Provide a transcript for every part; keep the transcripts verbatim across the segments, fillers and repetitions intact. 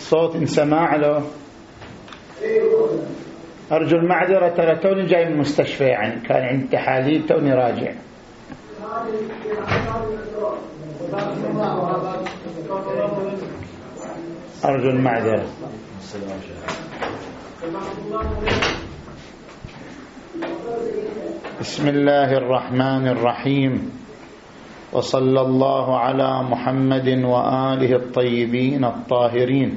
الصوت انسماع له. أرجو المعذرة، ترى توني جاي من المستشفى، يعني كان عندي تحاليل توني راجع. أرجو المعذرة. بسم الله الرحمن الرحيم، وصلى الله على محمد وآله الطيبين الطاهرين.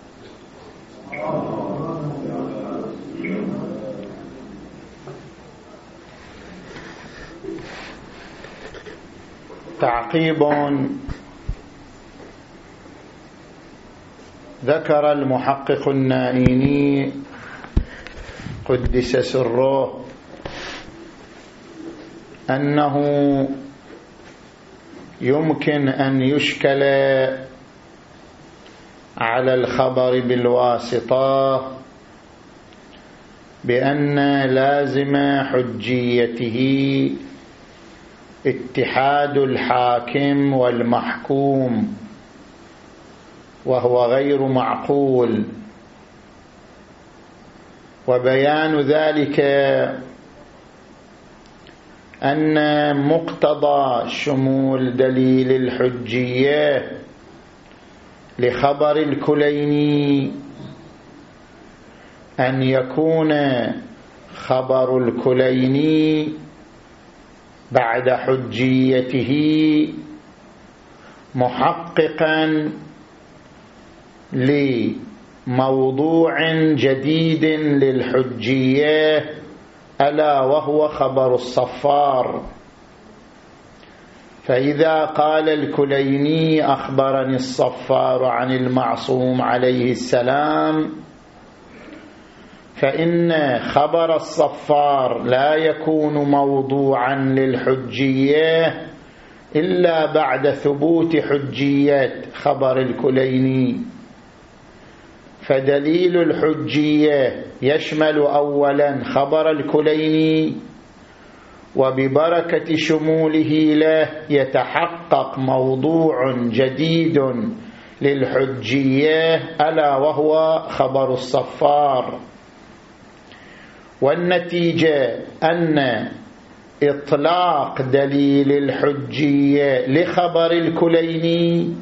تعقيب: ذكر المحقق النائيني قدس سره أنه يمكن أن يشكل على الخبر بالواسطة بأن لازم حجيته اتحاد الحاكم والمحكوم، وهو غير معقول. وبيان ذلك أن مقتضى شمول دليل الحجية لخبر الكليني أن يكون خبر الكليني بعد حجيته محققا لموضوع جديد للحجية، ألا وهو خبر الصفار. فإذا قال الكليني أخبرني الصفار عن المعصوم عليه السلام، فإن خبر الصفار لا يكون موضوعا للحجية إلا بعد ثبوت حجية خبر الكليني. فدليل الحجية يشمل أولا خبر الكليني، وببركة شموله له يتحقق موضوع جديد للحجية، ألا وهو خبر الصفار. والنتيجة أن إطلاق دليل الحجية لخبر الكليني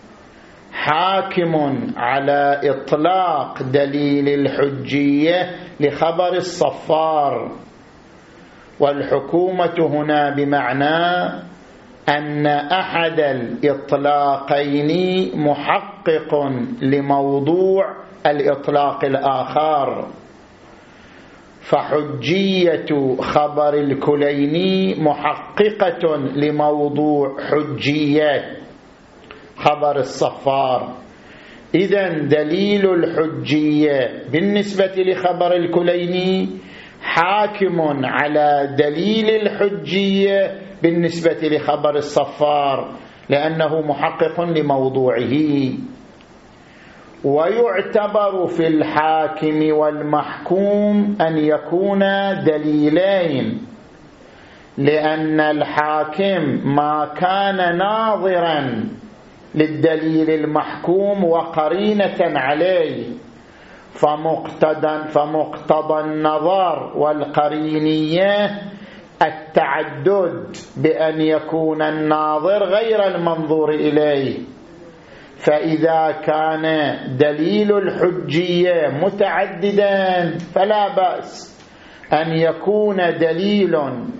حاكم على إطلاق دليل الحجية لخبر الصفار. والحكومة هنا بمعنى أن أحد الإطلاقين محقق لموضوع الإطلاق الآخر. فحجية خبر الكليني محققة لموضوع حجية خبر الصفار. إذن دليل الحجية بالنسبة لخبر الكليني حاكم على دليل الحجية بالنسبة لخبر الصفار، لأنه محقق لموضوعه. ويعتبر في الحاكم والمحكوم أن يكون دليلين، لأن الحاكم ما كان ناظرا للدليل المحكوم وقرينة عليه، فمقتضى فمقتضى النظر والقرينية التعدد بأن يكون الناظر غير المنظور إليه. فإذا كان دليل الحجية متعددا فلا بأس أن يكون دليل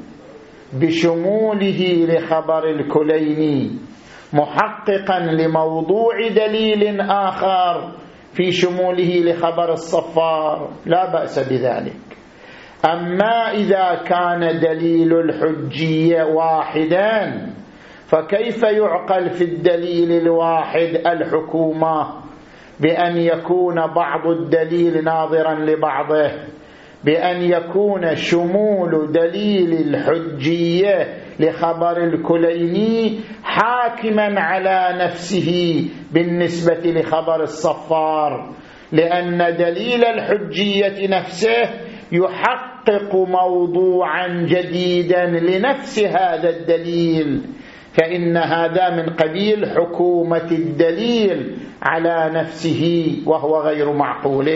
بشموله لخبر الكليني محققا لموضوع دليل آخر في شموله لخبر الصفار، لا بأس بذلك. أما إذا كان دليل الحجية واحدا فكيف يعقل في الدليل الواحد الحكومة بأن يكون بعض الدليل ناظرا لبعضه، بأن يكون شمول دليل الحجية لخبر الكليني حاكما على نفسه بالنسبة لخبر الصفار، لأن دليل الحجية نفسه يحقق موضوعا جديدا لنفس هذا الدليل. فإن هذا من قبيل حكومة الدليل على نفسه وهو غير معقول.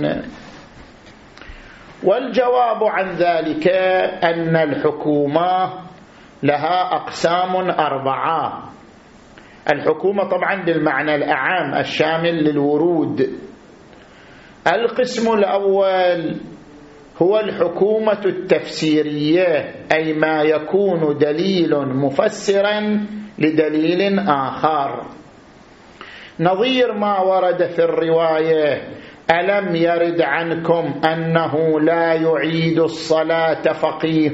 والجواب عن ذلك أن الحكومة لها أقسام أربعة. الحكومة طبعا بالمعنى الأعام الشامل للورود. القسم الأول هو الحكومة التفسيرية، أي ما يكون دليل مفسرا لدليل آخر، نظير ما ورد في الرواية: ألم يرد عنكم أنه لا يعيد الصلاة فقيه؟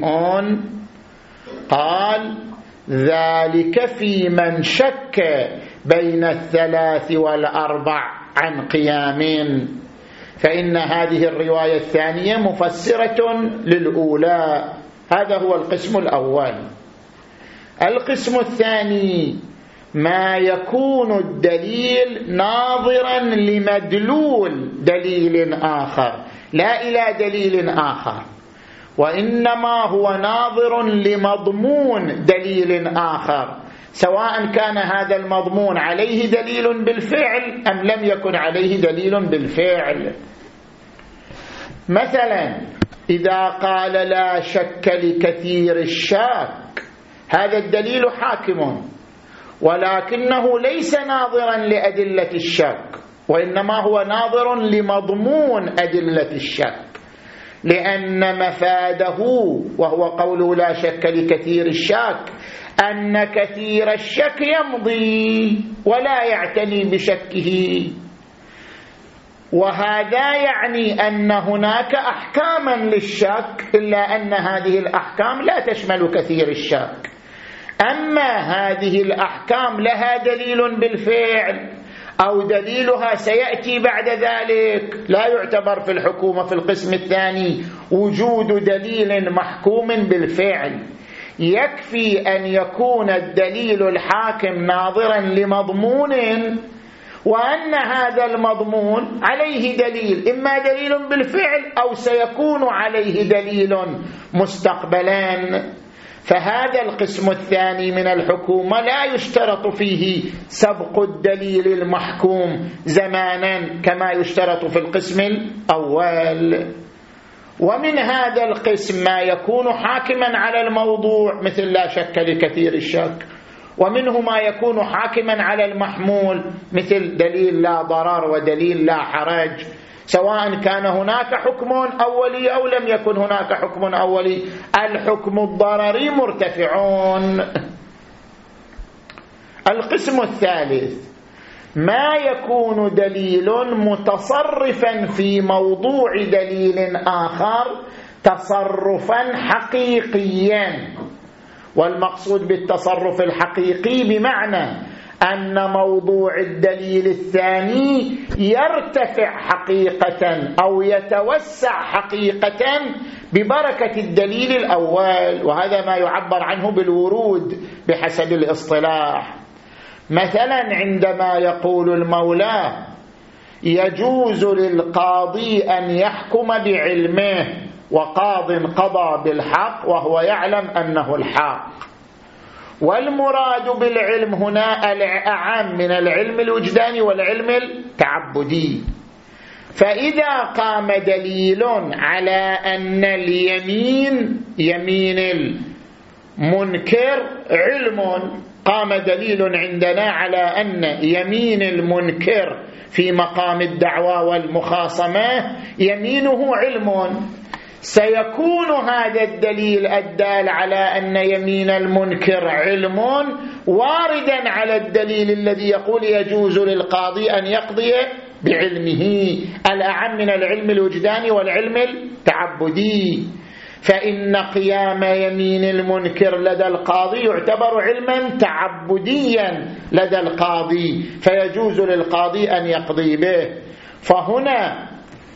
قال: ذلك في من شك بين الثلاث والأربع عن قيام. فإن هذه الرواية الثانية مفسرة للأولى. هذا هو القسم الأول. القسم الثاني ما يكون الدليل ناظرا لمدلول دليل آخر، لا إلى دليل آخر، وإنما هو ناظر لمضمون دليل آخر، سواء كان هذا المضمون عليه دليل بالفعل أم لم يكن عليه دليل بالفعل. مثلا إذا قال لا شك لكثير الشاك، هذا الدليل حاكم، ولكنه ليس ناظرا لأدلة الشك، وإنما هو ناظر لمضمون أدلة الشك، لأن مفاده وهو قوله لا شك لكثير الشك أن كثير الشك يمضي ولا يعتني بشكه، وهذا يعني أن هناك أحكاما للشك، إلا أن هذه الأحكام لا تشمل كثير الشك. أما هذه الأحكام لها دليل بالفعل أو دليلها سيأتي بعد ذلك، لا يعتبر في الحكومة في القسم الثاني وجود دليل محكوم بالفعل، يكفي أن يكون الدليل الحاكم ناظرا لمضمون، وأن هذا المضمون عليه دليل، إما دليل بالفعل أو سيكون عليه دليل مستقبلا. فهذا القسم الثاني من الحكومة لا يشترط فيه سبق الدليل المحكوم زمانا كما يشترط في القسم الأول. ومن هذا القسم ما يكون حاكما على الموضوع مثل لا شك لكثير الشك، ومنه ما يكون حاكما على المحمول مثل دليل لا ضرر ودليل لا حرج، سواء كان هناك حكم أولي أو لم يكن هناك حكم أولي، الحكم الضرري مرتفعون. القسم الثالث ما يكون دليل متصرفا في موضوع دليل آخر تصرفا حقيقيا، والمقصود بالتصرف الحقيقي بمعنى أن موضوع الدليل الثاني يرتفع حقيقة أو يتوسع حقيقة ببركة الدليل الأول، وهذا ما يعبر عنه بالورود بحسب الاصطلاح. مثلا عندما يقول المولى يجوز للقاضي أن يحكم بعلمه، وقاض قضى بالحق وهو يعلم أنه الحق، والمراد بالعلم هنا الأعم من العلم الوجداني والعلم التعبدي. فإذا قام دليل على أن اليمين يمين المنكر علم، قام دليل عندنا على أن يمين المنكر في مقام الدعوى والمخاصمة يمينه علم، سيكون هذا الدليل الدال على أن يمين المنكر علم واردا على الدليل الذي يقول يجوز للقاضي أن يقضي بعلمه، الأعم من العلم الوجداني والعلم التعبدي. فإن قيام يمين المنكر لدى القاضي يعتبر علما تعبديا لدى القاضي، فيجوز للقاضي أن يقضي به. فهنا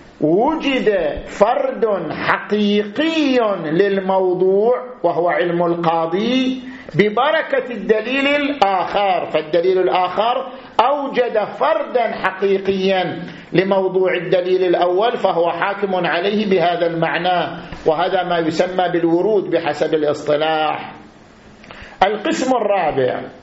وجد فرد حقيقي للموضوع وهو علم القاضي ببركة الدليل الآخر، فالدليل الآخر أوجد فردا حقيقيا لموضوع الدليل الأول، فهو حاكم عليه بهذا المعنى، وهذا ما يسمى بالورود بحسب الاصطلاح. القسم الرابع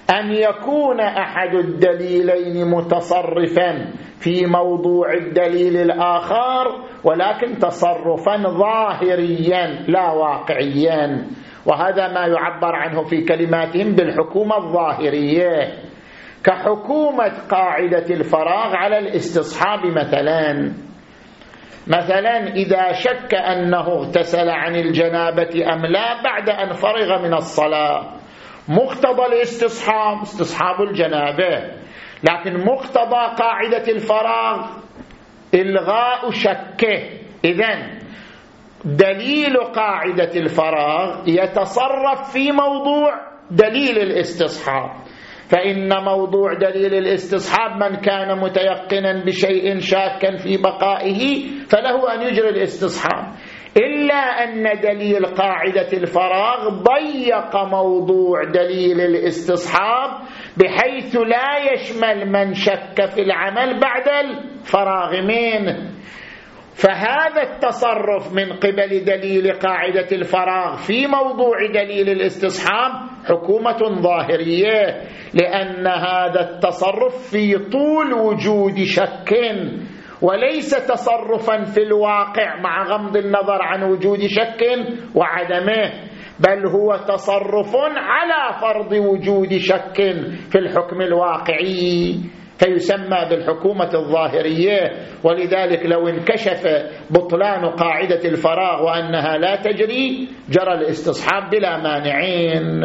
أن يكون أحد الدليلين متصرفا في موضوع الدليل الآخر، ولكن تصرفا ظاهريا لا واقعيا، وهذا ما يعبر عنه في كلماتهم بالحكومة الظاهرية، كحكومة قاعدة الفراغ على الاستصحاب. مثلا مثلا إذا شك أنه اغتسل عن الجنابة أم لا بعد أن فرغ من الصلاة، مقتضى الاستصحاب استصحاب الجنابة، لكن مقتضى قاعدة الفراغ إلغاء شكه. إذن دليل قاعدة الفراغ يتصرف في موضوع دليل الاستصحاب، فإن موضوع دليل الاستصحاب من كان متيقنا بشيء شاكا في بقائه فله أن يجري الاستصحاب، إلا أن دليل قاعدة الفراغ ضيق موضوع دليل الاستصحاب بحيث لا يشمل من شك في العمل بعد الفراغ منه. فهذا التصرف من قبل دليل قاعدة الفراغ في موضوع دليل الاستصحاب حكومة ظاهرية، لأن هذا التصرف في طول وجود شك وليس تصرفا في الواقع مع غمض النظر عن وجود شك وعدمه، بل هو تصرف على فرض وجود شك في الحكم الواقعي، فيسمى بالحكومة الظاهرية. ولذلك لو انكشف بطلان قاعدة الفراغ وأنها لا تجري جرى الاستصحاب بلا مانعين.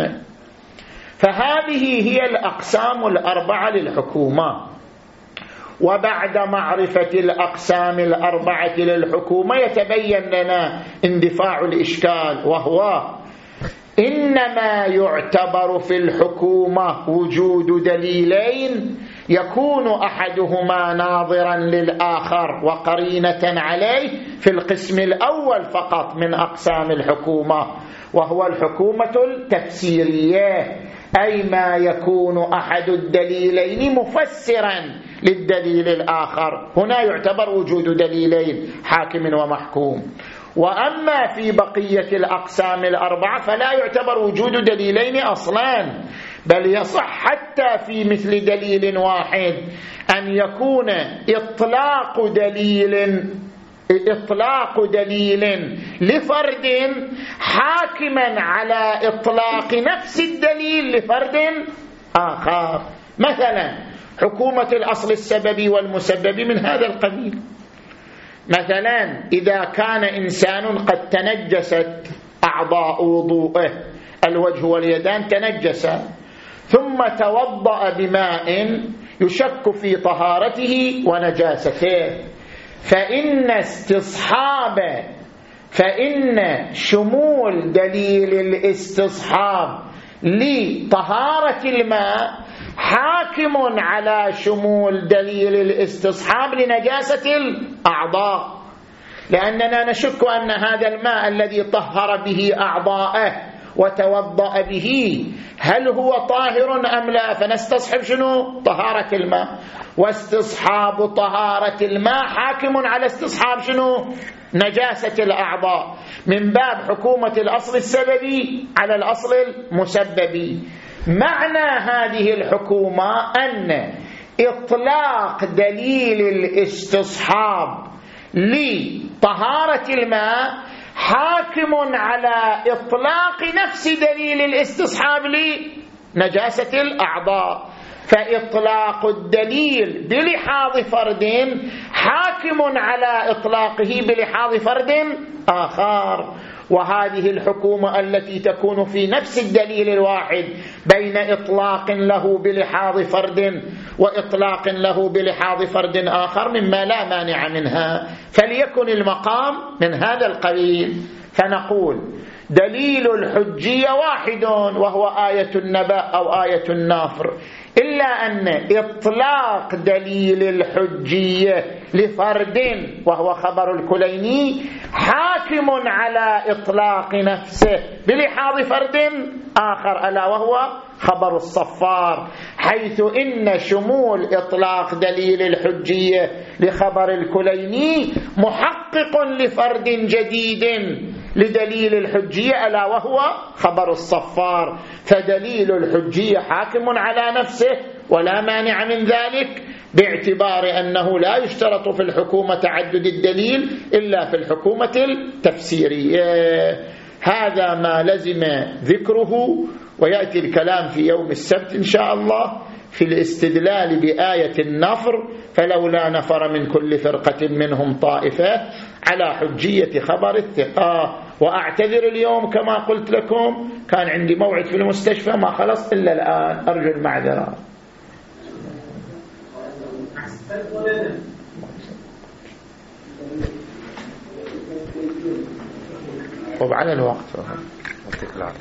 فهذه هي الأقسام الأربعة للحكومة. وبعد معرفة الأقسام الأربعة للحكومة يتبين لنا اندفاع الإشكال، وهو إنما يعتبر في الحكومة وجود دليلين يكون أحدهما ناظرا للآخر وقرينة عليه في القسم الأول فقط من أقسام الحكومة، وهو الحكومة التفسيرية، أي ما يكون أحد الدليلين مفسرا للدليل الآخر، هنا يعتبر وجود دليلين حاكم ومحكوم. وأما في بقية الأقسام الأربعة فلا يعتبر وجود دليلين أصلا، بل يصح حتى في مثل دليل واحد أن يكون إطلاق دليل إطلاق دليل لفرد حاكما على إطلاق نفس الدليل لفرد آخر. مثلا حكومة الأصل السببي والمسببي من هذا القبيل. مثلا إذا كان إنسان قد تنجست أعضاء وضوءه، الوجه واليدان تنجسا، ثم توضأ بماء يشك في طهارته ونجاسته، فإن استصحاب فإن شمول دليل الاستصحاب لطهارة الماء حاكم على شمول دليل الاستصحاب لنجاسة الأعضاء، لأننا نشك أن هذا الماء الذي طهر به أعضاءه وتوضأ به هل هو طاهر أم لا، فنستصحب شنو؟ طهارة الماء، واستصحاب طهارة الماء حاكم على استصحاب شنو؟ نجاسة الأعضاء، من باب حكومة الأصل السببي على الأصل المسببي. معنى هذه الحكومة أن إطلاق دليل الاستصحاب لطهارة الماء حاكم على إطلاق نفس دليل الاستصحاب لنجاسة الأعضاء، فإطلاق الدليل بلحاظ فرد حاكم على إطلاقه بلحاظ فرد آخر. وهذه الحكومة التي تكون في نفس الدليل الواحد بين إطلاق له بلحاظ فرد وإطلاق له بلحاظ فرد آخر مما لا مانع منها، فليكن المقام من هذا القبيل. فنقول دليل الحجية واحد وهو آية النبأ أو آية النافر، إلا أن إطلاق دليل الحجية لفرد وهو خبر الكليني حاكم على إطلاق نفسه بلحاظ فرد آخر ألا وهو خبر الصفار، حيث إن شمول إطلاق دليل الحجية لخبر الكليني محقق لفرد جديد لدليل الحجية ألا وهو خبر الصفار، فدليل الحجية حاكم على نفسه ولا مانع من ذلك، باعتبار أنه لا يشترط في الحكومة تعدد الدليل إلا في الحكومة التفسيرية. هذا ما لزم ذكره، ويأتي الكلام في يوم السبت إن شاء الله في الاستدلال بآية النفر، فلولا نفر من كل فرقة منهم طائفة، على حجية خبر الثقة. وأعتذر اليوم كما قلت لكم كان عندي موعد في المستشفى ما خلص إلا الآن، أرجو المعذرة. وعلى الوقت